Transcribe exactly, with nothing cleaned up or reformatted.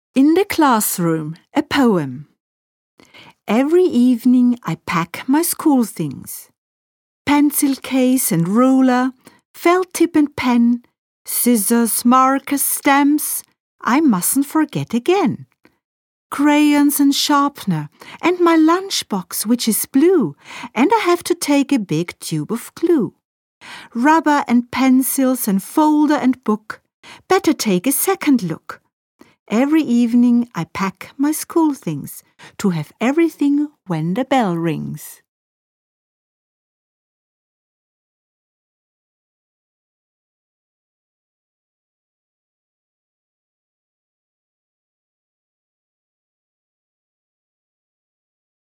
In the classroom, a poem. Every evening I pack my school things. Pencil case and ruler, felt tip and pen, scissors, markers, stamps, I mustn't forget again. Crayons and sharpener, and my lunchbox which is blue, and I have to take a big tube of glue. Rubber and pencils and folder and book, better take a second look. Every evening I pack my school things to have everything when the bell rings.